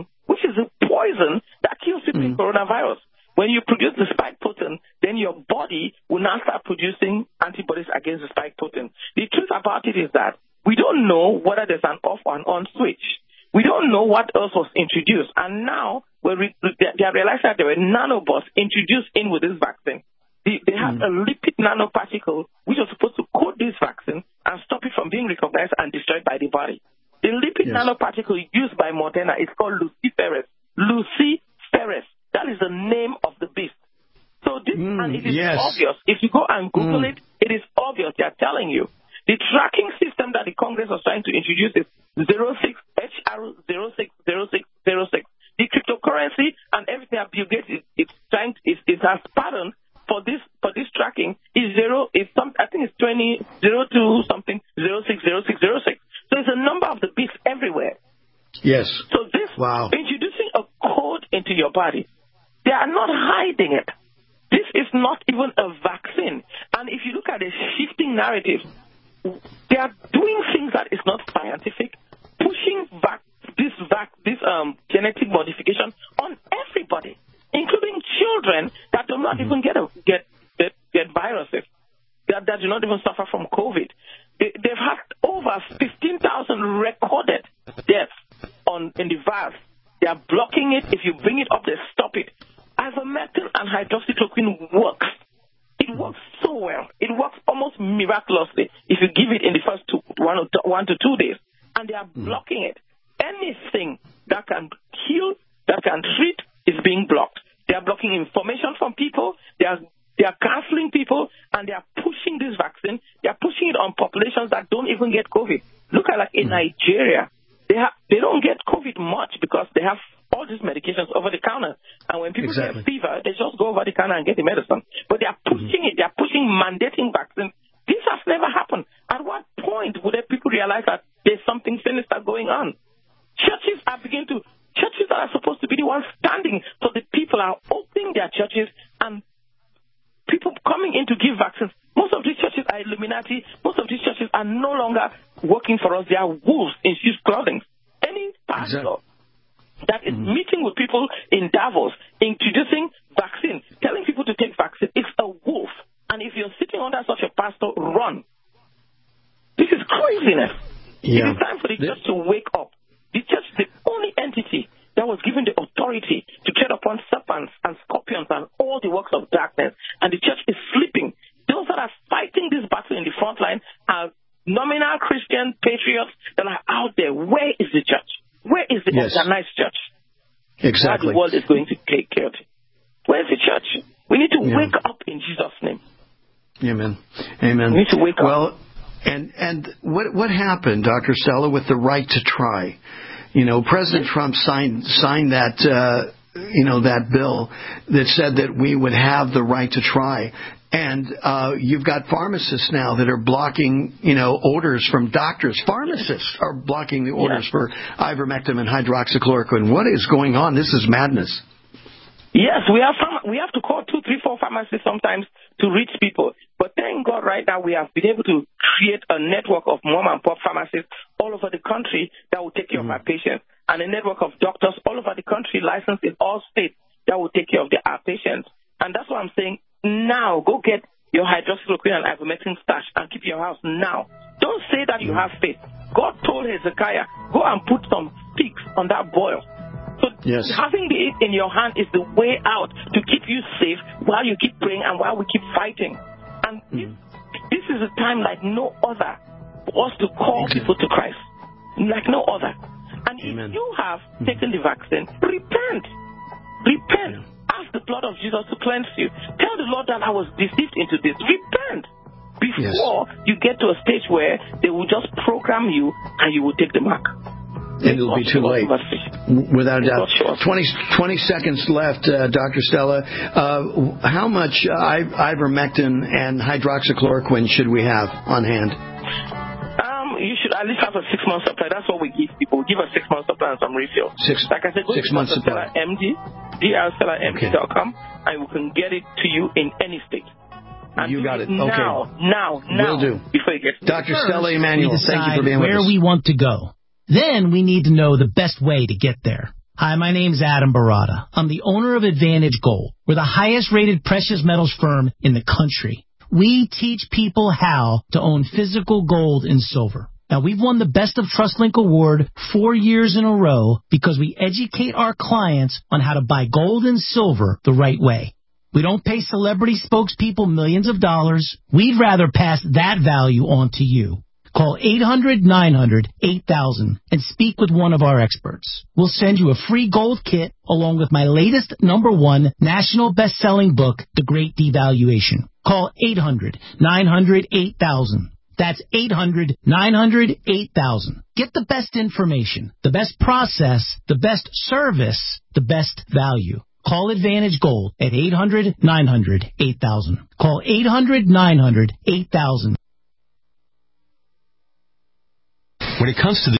the coronavirus. When you produce the spike protein, then your body will now start producing antibodies against the spike protein. The truth about it is that we don't know whether there's an off or an on switch. We don't know what else was introduced. And now we're re- they are realizing that there were nanobots introduced in with this vaccine. They, they have mm. a lipid nanoparticle which was supposed to coat this vaccine and stop it from being recognized and destroyed by the body. The lipid yes. nanoparticle used by Moderna is called luciferase. Luciferase. That is the name of the beast. So this, mm, and it is yes. obvious. If you go and Google mm. it, it is obvious. They are telling you. The tracking system that the Congress was trying to introduce is zero six H R zero six zero six zero six. The cryptocurrency and everything that Bill Gates is, is trying to, is, is has pattern for this for this tracking is zero is some I think it's twenty zero two something zero six zero six zero six. So it's a number of the beasts everywhere. Yes. So this wow. introducing a code into your body, they are not hiding it. This is not even a vaccine. And if you look at the shifting narrative, they are doing things that is not scientific, pushing back this vac- this um, genetic modification on everybody, including children that do not mm-hmm. even get, a, get get get viruses, that, that do not even suffer from COVID. They, they've had over fifteen thousand recorded deaths on in the virus. They are blocking it. If you bring it up, they stop it. Ivermectin and hydroxychloroquine works. It works so well. It works almost miraculously if you give it in the first two, one, or two, one to two days. And they are blocking it. Anything that can kill, that can treat, is being blocked. They are blocking information from people. They are they are canceling people, and they are pushing this vaccine. They are pushing it on populations that don't even get COVID. Look at like in Nigeria. They have they don't get COVID much because they have all these medications over the counter. And when people exactly. get fever, they just go over the counter and get the medicine. But they are pushing mm-hmm. it. They are pushing mandating vaccines. This has never happened. At what point would people realize that there's something sinister going on? Churches are beginning to, churches that are supposed to be the ones standing for the people are opening their churches, and people coming in to give vaccines. Most of these churches are Illuminati. Most of these churches are no longer working for us. They are wolves in sheep's clothing. Any pastor exactly. that is mm-hmm. meeting with people in Davos, introducing vaccine, telling people to take vaccine, it's a wolf. And if you're sitting under such a pastor, run. This is craziness. Yeah. It is time for the church to wake up. The church is the only entity that was given the authority to tread upon serpents and scorpions and all the works of darkness. And the church is sleeping. Those that are fighting this battle in the front line are nominal Christian patriots that are out there. Where is the church? Where is the yes. organized church? Exactly. How the world is going to take care of it. Where is the church? We need to yeah. wake up in Jesus' name. Amen. Amen. We need to wake up. Well, and and what what happened, Doctor Stella, with the right to try? You know, President Trump signed signed that uh, you know that bill that said that we would have the right to try. And uh, you've got pharmacists now that are blocking, you know, orders from doctors. Pharmacists are blocking the orders yeah. for ivermectin and hydroxychloroquine. What is going on? This is madness. Yes, we have we have to call two, three, four pharmacists sometimes to reach people. But thank God right now we have been able to create a network of mom and pop pharmacists all over the country that will take care mm-hmm. of our patients, and a network of doctors all over the country licensed in all states that will take care of the, our patients. And that's what I'm saying. Now, go get your hydroxychloroquine and ivermectin stash and keep your house now. Don't say that you have faith. God told Hezekiah, go and put some sticks on that boil. So yes. having it in your hand is the way out to keep you safe while you keep praying and while we keep fighting. And mm. this, this is a time like no other for us to call exactly. people to Christ. Like no other. And Amen. If you have mm. taken the vaccine, repent. Repent. Yeah. Ask the blood of Jesus to cleanse you. Tell the Lord that I was deceived into this. Repent before yes. you get to a stage where they will just program you and you will take the mark. And it'll be too late, without a doubt. twenty, twenty seconds left, uh, Doctor Stella. Uh, how much uh, ivermectin and hydroxychloroquine should we have on hand? Um, you should at least have a six-month supply. That's what we give people. Give a six-month supply and some refill. Six, like I said, go six to months supply. M D, D R Stella M D dot com, okay. and we can get it to you in any state. And you got it. Now, okay. now, now. Will do. Before you get Doctor Stella Emanuel, thank you for being with us. Where we want to go. Then we need to know the best way to get there. Hi, my name's Adam Barada. I'm the owner of Advantage Gold. We're the highest rated precious metals firm in the country. We teach people how to own physical gold and silver. Now, we've won the Best of TrustLink Award four years in a row because we educate our clients on how to buy gold and silver the right way. We don't pay celebrity spokespeople millions of dollars. We'd rather pass that value on to you. Call eight hundred nine hundred eight thousand and speak with one of our experts. We'll send you a free gold kit along with my latest number one national best-selling book, The Great Devaluation. Call eight hundred nine hundred eight thousand. That's eight hundred nine hundred eight thousand. Get the best information, the best process, the best service, the best value. Call Advantage Gold at eight hundred nine hundred eight thousand. Call eight hundred nine hundred eight thousand. When it comes to the